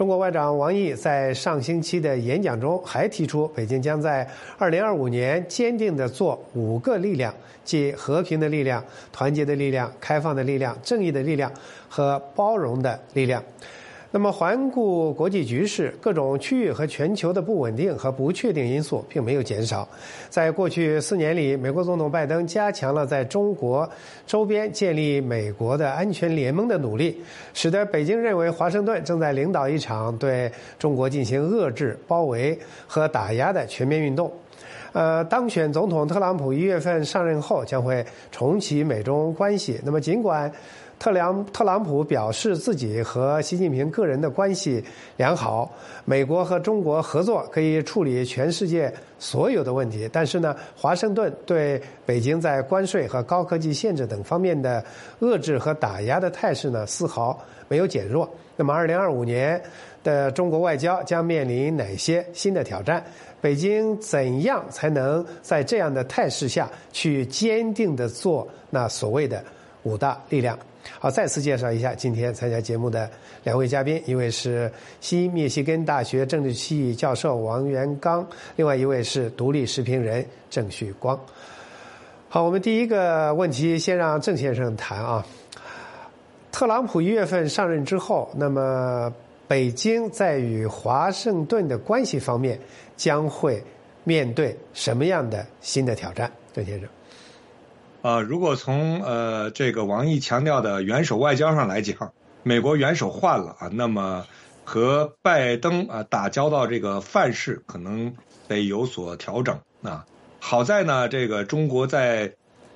中国外长王毅在上星期的演讲中还提出，北京将在2025年坚定地做5个力量，即和平的力量、团结的力量、开放的力量、正义的力量和包容的力量。那么环顾国际局势，各种区域和全球的不稳定和不确定因素并没有减少。在过去4年里，美国总统拜登加强了在中国周边建立美国的安全联盟的努力，使得北京认为华盛顿正在领导一场对中国进行遏制、包围和打压的全面运动。当选总统特朗普1月份上任后将会重启美中关系。那么尽管特朗普表示自己和习近平个人的关系良好，美国和中国合作可以处理全世界所有的问题，但是呢，华盛顿对北京在关税和高科技限制等方面的遏制和打压的态势呢，丝毫没有减弱。那么2025年的中国外交将面临哪些新的挑战？北京怎样才能在这样的态势下去坚定地做那所谓的5大力量？好，再次介绍一下今天参加节目的2位嘉宾，一位是西密西根大学政治系教授王元刚，另外一位是独立时评人郑旭光。好，我们第一个问题先让郑先生谈啊。特朗普1月份上任之后，那么北京在与华盛顿的关系方面将会面对什么样的新的挑战？郑先生。 如果从这个王毅强调的元首外交上来讲，美国元首换了啊，那么和拜登打交道这个范式可能得有所调整啊。好在呢，这个中国在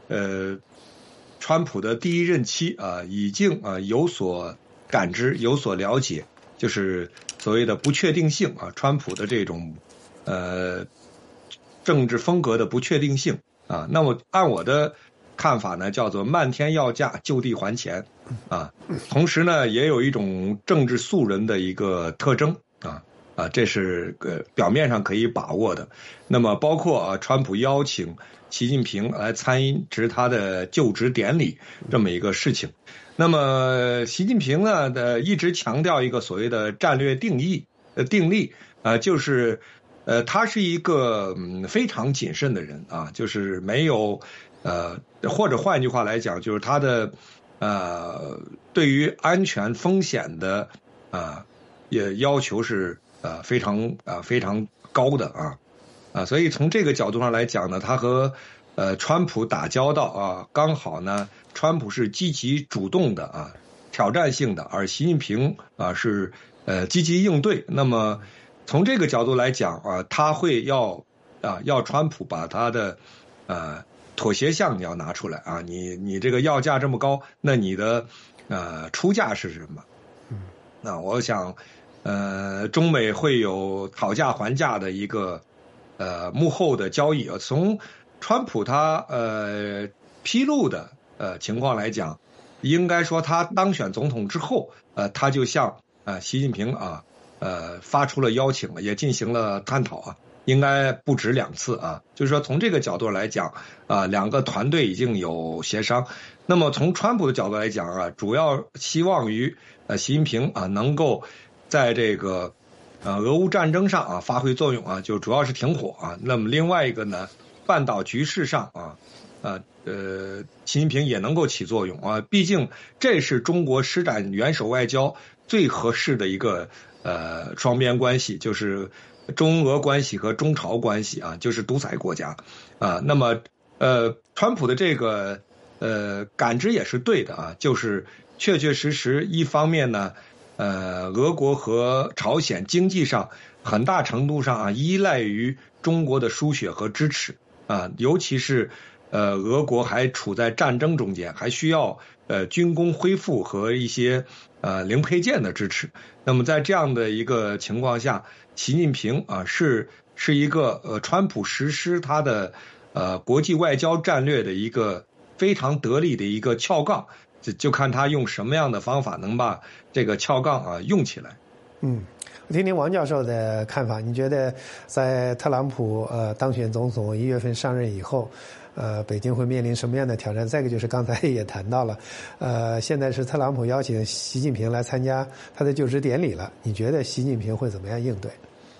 川普的第1任期已经有所感知、有所了解，就是所谓的不确定性啊，川普的这种政治风格的不确定性啊。那么按我的看法呢，叫做漫天要价，就地还钱啊。同时呢，也有一种政治素人的一个特征这是表面上可以把握的。那么包括川普邀请习近平来参值他的就职典礼这么一个事情。那么习近平呢一直强调一个所谓的战略定力就是他是一个非常谨慎的人啊，就是没有或者换句话来讲，就是他的对于安全风险的也要求是非常高的所以从这个角度上来讲呢，他和川普打交道刚好呢，川普是积极主动的挑战性的，而习近平是积极应对。那么从这个角度来讲他会要川普把他的妥协项你要拿出来你这个要价这么高，那你的出价是什么？那我想中美会有讨价还价的一个幕后的交易从川普他披露的情况来讲，应该说他当选总统之后他就向习近平发出了邀请，也进行了探讨应该不止2次就是说从这个角度来讲2个团队已经有协商。那么从川普的角度来讲主要希望于习近平能够在这个俄乌战争上发挥作用就主要是停火那么另外一个呢，半岛局势上习近平也能够起作用毕竟这是中国施展元首外交最合适的一个双边关系，就是中俄关系和中朝关系就是独裁国家那么川普的这个感知也是对的就是确确实实一方面呢俄国和朝鲜经济上很大程度上依赖于中国的输血和支持尤其是俄国还处在战争中间，还需要军工恢复和一些零配件的支持。那么在这样的一个情况下，习近平是一个川普实施他的国际外交战略的一个非常得力的一个撬杠，就看他用什么样的方法能把这个撬杠用起来。 我听听王教授的看法，你觉得在特朗普当选总统1月份上任以后， 北京会面临什么样的挑战？再一个就是刚才也谈到了，现在是特朗普邀请习近平来参加他的就职典礼了，你觉得习近平会怎么样应对？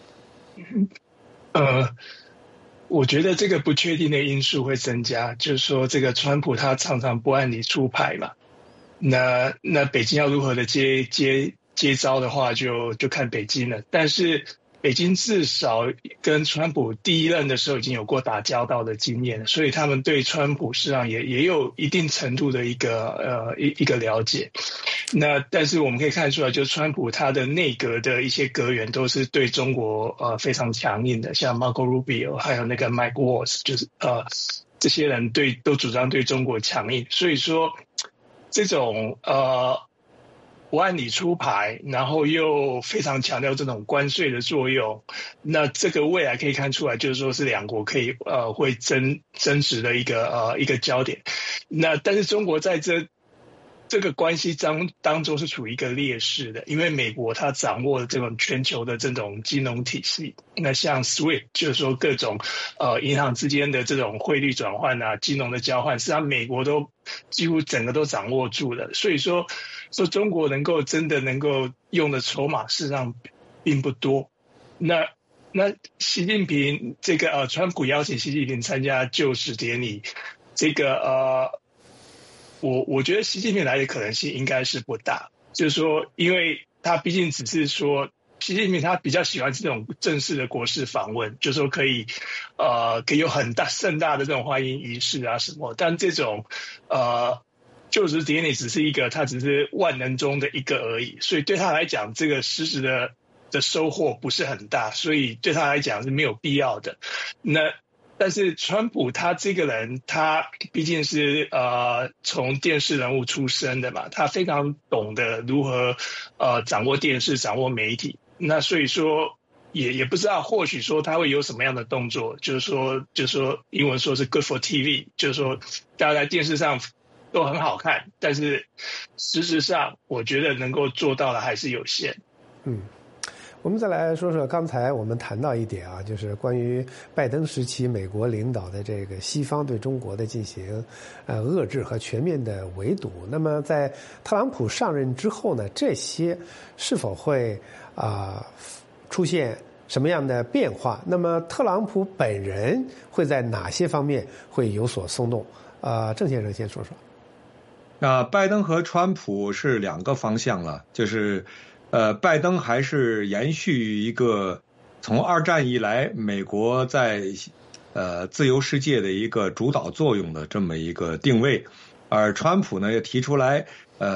我觉得这个不确定的因素会增加，就是说这个川普他常常不按理出牌嘛，那北京要如何的接招的话就看北京了。但是北京至少跟川普第一任的时候已经有过打交道的经验，所以他们对川普实际上也有一定程度的一个了解。那但是我们可以看出来，就是川普他的内阁的一些阁员都是对中国非常强硬的，像 Marco Rubio 还有那个 Mike Waltz， 就是这些人都主张对中国强硬。所以说这种不按理出牌，然后又非常强调这种关税的作用，那这个未来可以看出来，就是说是两国可以会争执的一个焦点。那但是中国在这个关系当中是处于一个劣势的，因为美国它掌握了这种全球的这种金融体系，那像 SWIFT 就是说各种银行之间的这种汇率转换啊、金融的交换，实际上美国都几乎整个都掌握住了。所以说中国真的能够用的筹码事实上并不多。那习近平这个川普邀请习近平参加就职典礼，这个我觉得习近平来的可能性应该是不大，就是说，因为他毕竟只是说，习近平他比较喜欢这种正式的国事访问，就是说可以有很盛大的这种欢迎仪式啊什么，但这种就职典礼他只是万能中的一个而已，所以对他来讲，这个实质的收获不是很大，所以对他来讲是没有必要的。但是川普他这个人，他毕竟是从电视人物出身的嘛，他非常懂得如何掌握电视、掌握媒体。那所以说也不知道，或许说他会有什么样的动作，就是说英文说是 good for TV， 就是说大家在电视上都很好看，但是实质上我觉得能够做到的还是有限。 我们再来说说刚才我们谈到一点啊，就是关于拜登时期美国领导的这个西方对中国的进行遏制和全面的围堵。那么在特朗普上任之后呢，这些是否会出现什么样的变化？那么特朗普本人会在哪些方面会有所松动？郑先生先说说。 那拜登和川普是两个方向了，就是拜登还是延续一个从二战以来美国在自由世界的一个主导作用的这么一个定位，而川普呢也提出来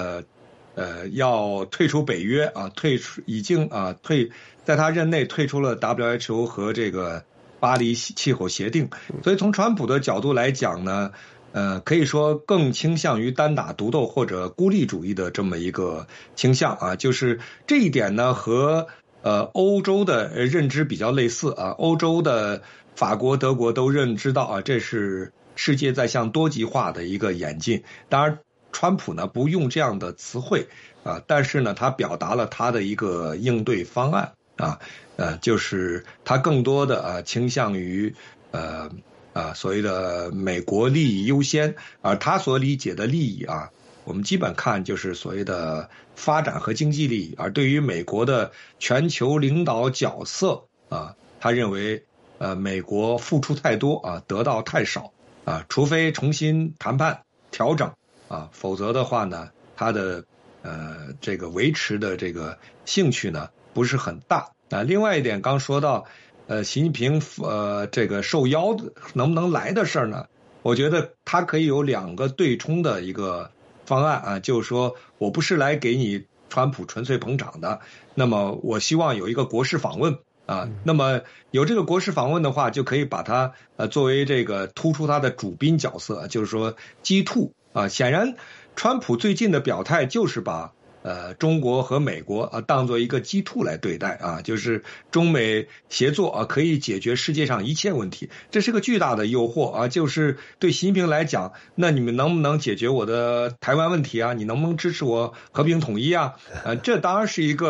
要退出北约啊，已经在他任内退出了 WHO 和这个巴黎气候协定，所以从川普的角度来讲呢，可以说更倾向于单打独斗或者孤立主义的这么一个倾向啊，就是这一点呢和欧洲的认知比较类似啊，欧洲的法国、德国都认知到啊，这是世界在向多极化的一个演进。当然，川普呢不用这样的词汇啊，但是呢他表达了他的一个应对方案啊，就是他更多的倾向于所谓的美国利益优先，而他所理解的利益啊，我们基本看就是所谓的发展和经济利益，而对于美国的全球领导角色啊，他认为美国付出太多啊，得到太少啊，除非重新谈判调整啊，否则的话呢，他的这个维持的这个兴趣呢不是很大啊。另外一点，刚说到习近平这个受邀能不能来的事儿呢？我觉得他可以有两个对冲的一个方案啊，就是说我不是来给你川普纯粹捧场的，那么我希望有一个国事访问啊，那么有这个国事访问的话，就可以把它作为这个突出他的主宾角色，就是说G2啊。显然，川普最近的表态就是把中国和美国当做一个G2来对待啊，就是中美协作啊，可以解决世界上一切问题，这是个巨大的诱惑啊。就是对习近平来讲，那你们能不能解决我的台湾问题啊？你能不能支持我和平统一啊？这当然是一个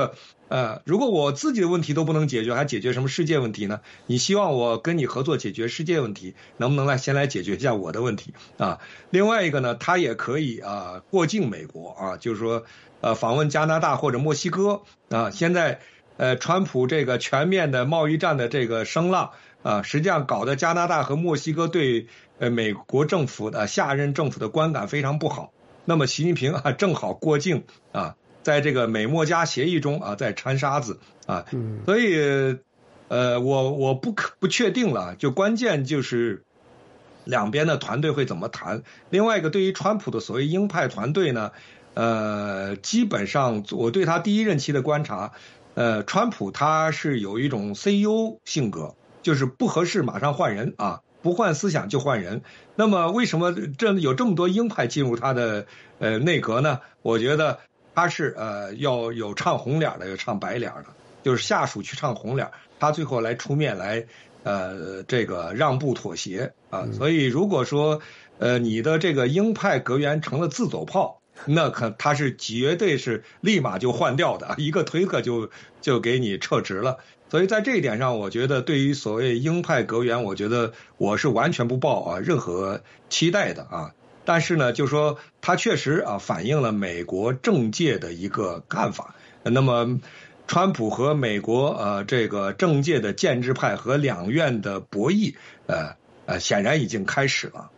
如果我自己的问题都不能解决，还解决什么世界问题呢？你希望我跟你合作解决世界问题，能不能先来解决一下我的问题啊？另外一个呢，他也可以过境美国啊，就是说访问加拿大或者墨西哥啊。现在川普这个全面的贸易战的这个声浪啊，实际上搞得加拿大和墨西哥对美国政府的下任政府的观感非常不好。那么习近平正好过境啊。在这个美墨加协议中再掺沙子啊，所以我不确定了，就关键就是两边的团队会怎么谈。另外一个，对于川普的所谓鹰派团队呢，基本上我对他第一任期的观察，川普他是有一种 CEO 性格，就是不合适马上换人啊，不换思想就换人。那么为什么有这么多鹰派进入他的内阁呢？我觉得他是要有唱红脸的，有唱白脸的，就是下属去唱红脸，他最后来出面来这个让步妥协啊。所以如果说你的这个鹰派阁员成了自走炮，那他是绝对是立马就换掉的，一个推特就给你撤职了。所以在这一点上，我觉得对于所谓鹰派阁员，我觉得我是完全不抱任何期待的啊。但是呢，就说它确实反映了美国政界的一个看法。那么，川普和美国这个政界的建制派和两院的博弈，显然已经开始了。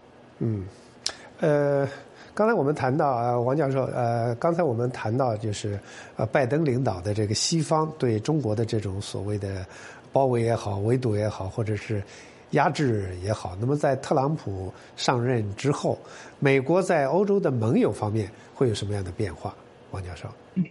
刚才我们谈到王教授，刚才我们谈到就是拜登领导的这个西方对中国的这种所谓的包围也好、围堵也好，或者是压制也好，那么在特朗普上任之后，美国在欧洲的盟友方面会有什么样的变化？王教授，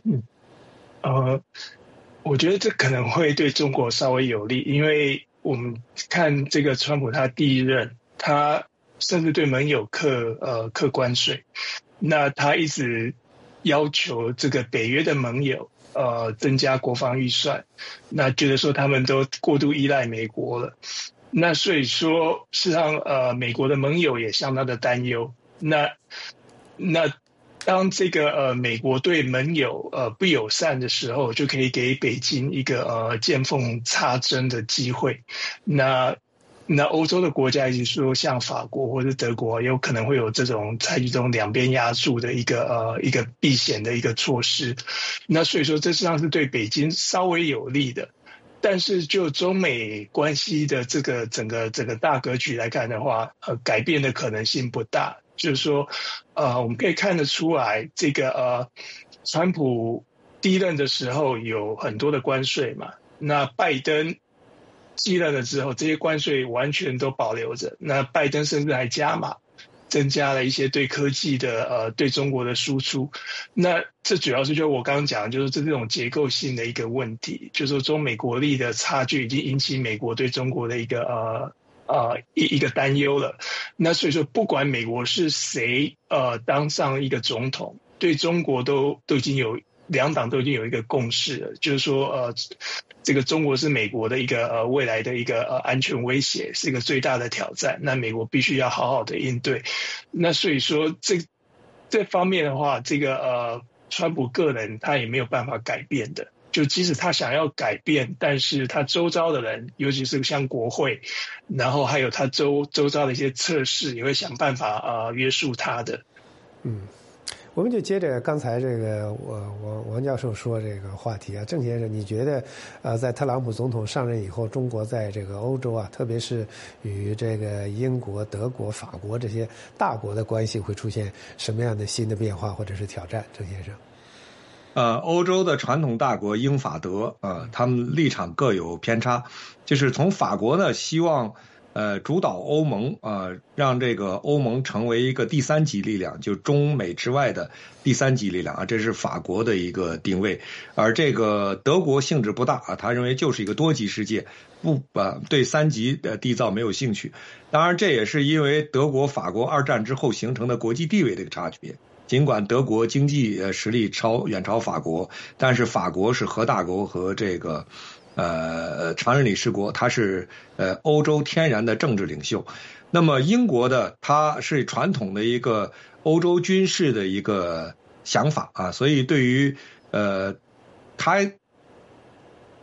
我觉得这可能会对中国稍微有利，因为我们看这个川普他第一任，他甚至对盟友课关税，那他一直要求这个北约的盟友增加国防预算，那觉得说他们都过度依赖美国了。那所以说，事实上，美国的盟友也相当的担忧。那当这个美国对盟友不友善的时候，就可以给北京一个见缝插针的机会。那欧洲的国家，也就是说像法国或者德国，有可能会有这种采取这种两边压住的一个避险的一个措施。那所以说，这实际上是对北京稍微有利的。但是就中美关系的这个整个大格局来看的话，改变的可能性不大。就是说，我们可以看得出来，这个川普第一任的时候有很多的关税嘛，那拜登继任了之后，这些关税完全都保留着。那拜登甚至还加码，增加了一些对科技的对中国的输出。那这主要是就我刚刚讲，就是这种结构性的一个问题，就是说中美国力的差距已经引起美国对中国的一个一个担忧了。那所以说，不管美国是谁当上一个总统，对中国都已经有两党都已经有一个共识了，就是说这个中国是美国的一个未来的一个安全威胁，是一个最大的挑战。那美国必须要好好的应对。那所以说这方面的话，这个川普个人他也没有办法改变的。就即使他想要改变，但是他周遭的人，尤其是像国会，然后还有他周遭的一些测试，也会想办法约束他的。 我们就接着刚才这个王教授说这个话题啊，郑先生，你觉得在特朗普总统上任以后，中国在这个欧洲啊，特别是与这个英国、德国、法国这些大国的关系会出现什么样的新的变化或者是挑战？郑先生。 欧洲的传统大国英法德他们立场各有偏差。就是从法国呢，希望主导欧盟让这个欧盟成为一个第三级力量，就中美之外的第三级力量啊，这是法国的一个定位。而这个德国性质不大他认为就是一个多极世界，不对三级缔造没有兴趣。当然，这也是因为德国、法国二战之后形成的国际地位的一个差别。尽管德国经济实力远超法国，但是法国是核大国和这个常任理事国，它是欧洲天然的政治领袖。那么英国的它是传统的一个欧洲军事的一个想法所以对于它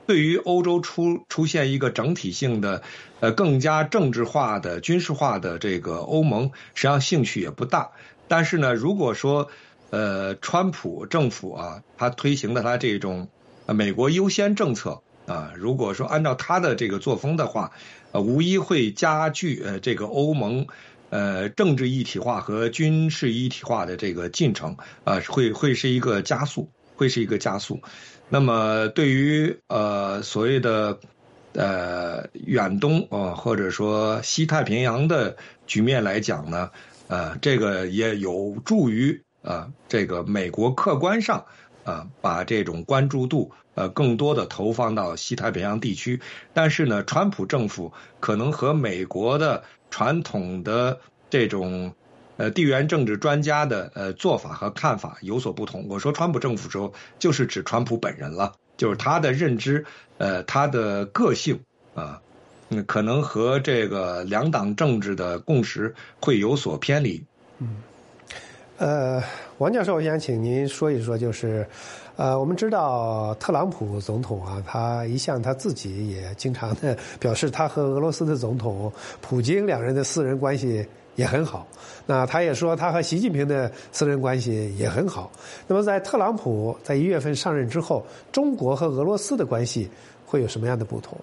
对于欧洲出现一个整体性的更加政治化的军事化的这个欧盟，实际上兴趣也不大。但是呢，如果说川普政府啊，他推行的他这种美国优先政策啊，如果说按照他的这个作风的话，无疑会加剧这个欧盟政治一体化和军事一体化的这个进程啊，会是一个加速，会是一个加速。那么对于所谓的远东或者说西太平洋的局面来讲呢，这个也有助于这个美国客观上把这种关注度更多的投放到西太平洋地区。但是呢，川普政府可能和美国的传统的这种地缘政治专家的做法和看法有所不同。我说川普政府时候，就是指川普本人了，就是他的认知，他的个性可能和这个两党政治的共识会有所偏离。 王教授，我想请您说一说，就是我们知道特朗普总统啊，他一向他自己也经常的表示，他和俄罗斯的总统普京两人的私人关系也很好。那他也说他和习近平的私人关系也很好。那么在特朗普在1月份上任之后，中国和俄罗斯的关系会有什么样的不同？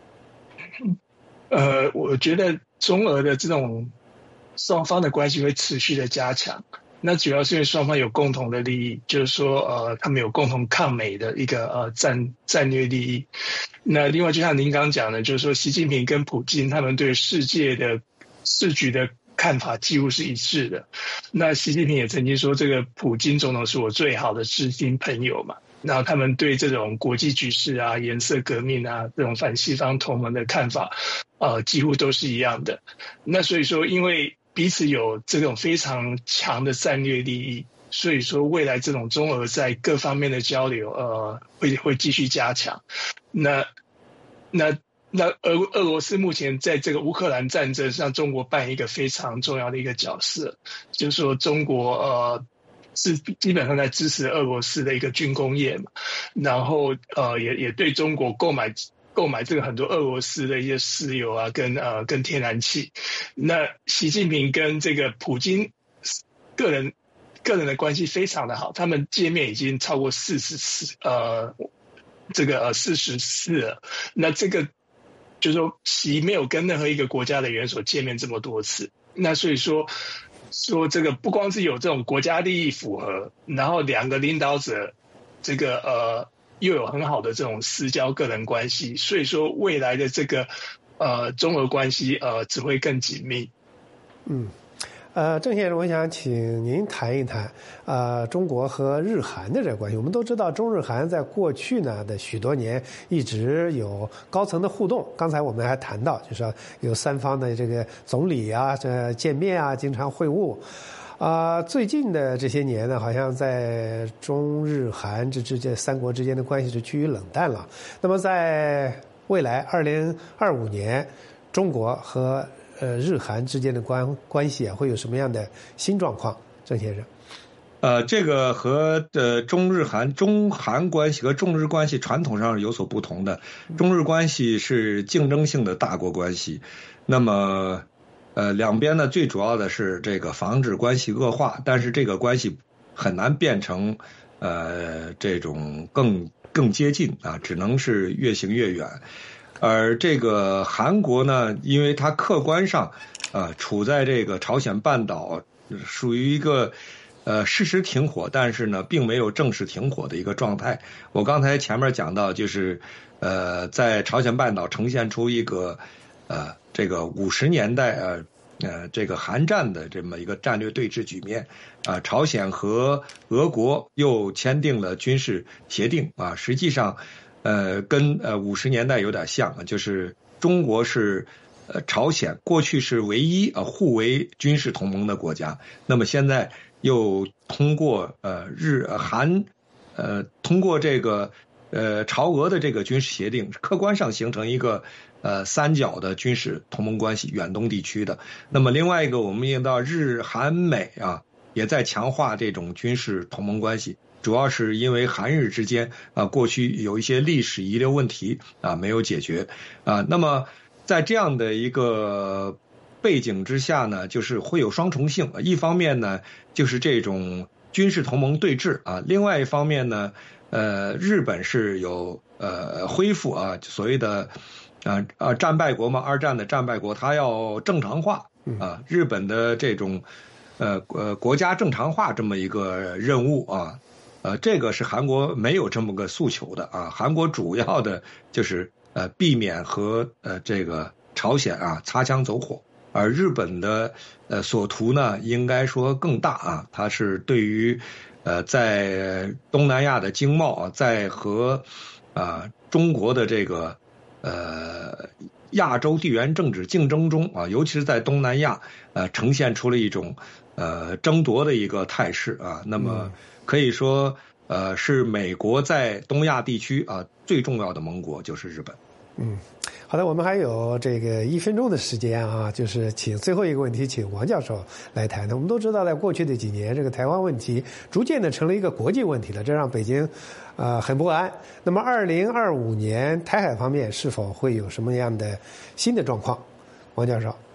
我觉得中俄的这种双方的关系会持续的加强。那主要是因为双方有共同的利益，就是说他们有共同抗美的一个战略利益。那另外就像您刚刚讲的，就是说习近平跟普京他们对世界的世局的看法几乎是一致的。那习近平也曾经说，这个普京总统是我最好的知心朋友嘛。然后他们对这种国际局势啊、颜色革命啊、这种反西方同盟的看法，几乎都是一样的。那所以说，因为彼此有这种非常强的战略利益，所以说未来这种中俄在各方面的交流，会继续加强。那俄罗斯目前在这个乌克兰战争上，中国扮演一个非常重要的一个角色，就是说中国是基本上在支持俄罗斯的一个军工业嘛，然后也对中国购买这个很多俄罗斯的一些石油啊，跟天然气。那习近平跟这个普京个人的关系非常的好，他们见面已经超过40次了。那这个就是说习没有跟任何一个国家的元首见面这么多次。那所以说这个不光是有这种国家利益符合，然后两个领导者这个又有很好的这种私交个人关系，所以说未来的这个中俄关系只会更紧密。 郑先生，我想请您谈一谈中国和日韩的这个关系。我们都知道，中日韩在过去呢的许多年一直有高层的互动。刚才我们还谈到，就是说有三方的这个总理啊，这见面啊，经常会晤。最近的这些年呢，好像在中日韩这三国之间的关系是趋于冷淡了。那么在未来2025年，中国和日韩之间的关系会有什么样的新状况？郑先生， 这个和中韩关系和中日关系传统上是有所不同的。中日关系是竞争性的大国关系，那么两边呢最主要的是这个防止关系恶化，但是这个关系很难变成这种更接近只能是越行越远。而这个韩国呢，因为它客观上处在这个朝鲜半岛属于一个事实停火，但是呢并没有正式停火的一个状态。我刚才前面讲到，就是在朝鲜半岛呈现出一个这个50年代这个韩战的这么一个战略对峙局面朝鲜和俄国又签订了军事协定实际上跟50年代有点像，就是中国是朝鲜过去是唯一互为军事同盟的国家，那么现在又通过日韩通过这个朝俄的这个军事协定，客观上形成一个三角的军事同盟关系，远东地区的。那么另外一个，我们也到日韩美也在强化这种军事同盟关系。 主要是因为韩日之间过去有一些历史遗留问题没有解决那么在这样的一个背景之下呢，就是会有双重性。一方面呢，就是这种军事同盟对峙另外一方面呢，日本是有恢复所谓的战败国嘛，二战的战败国，它要正常化日本的这种国家正常化这么一个任务这个是韩国没有这么个诉求的韩国主要的就是避免和这个朝鲜擦枪走火，而日本的所图呢，应该说更大它是对于在东南亚的经贸在和中国的这个亚洲地缘政治竞争中尤其是在东南亚呈现出了一种争夺的一个态势那么可以说是美国在东亚地区最重要的盟国就是日本。 好的，我们还有这个1分钟的时间就是请最后一个问题，请王教授来谈谈。我们都知道，在过去的几年，这个台湾问题逐渐的成了一个国际问题了，这让北京很不安。那么2025年台海方面是否会有什么样的新的状况？王教授。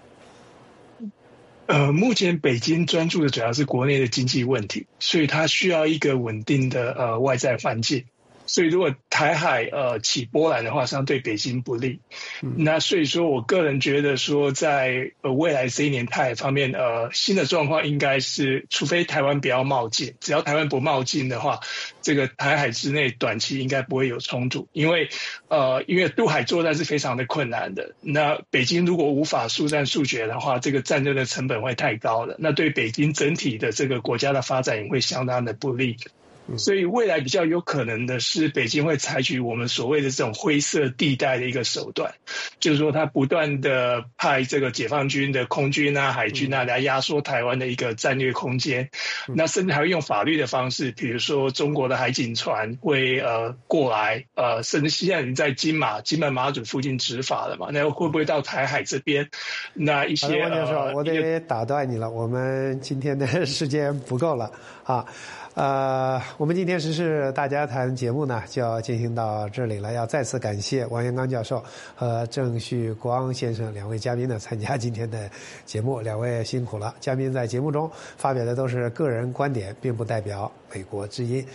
目前北京专注的主要是国内的经济问题，所以它需要一个稳定的外在环境。所以如果台海起波澜的话，实际上对北京不利。那所以说我个人觉得说，在未来这一年台海方面新的状况应该是，除非台湾不要冒进，只要台湾不冒进的话，这个台海之内短期应该不会有冲突，因为渡海作战是非常的困难的。那北京如果无法速战速决的话，这个战争的成本会太高了，那对北京整体的这个国家的发展也会相当的不利。所以未来比较有可能的是，北京会采取我们所谓的这种灰色地带的一个手段，就是说它不断的派这个解放军的空军海军来压缩台湾的一个战略空间，那甚至还会用法律的方式，比如说中国的海警船会过来甚至现在已经在金门马祖附近执法了嘛，那会不会到台海这边？那一些王教授，我得打断你了，我们今天的时间不够了我们今天时事大家谈节目呢就要进行到这里了，要再次感谢王延刚教授和郑旭光先生两位嘉宾呢参加今天的节目，两位辛苦了。嘉宾在节目中发表的都是个人观点，并不代表美国之音。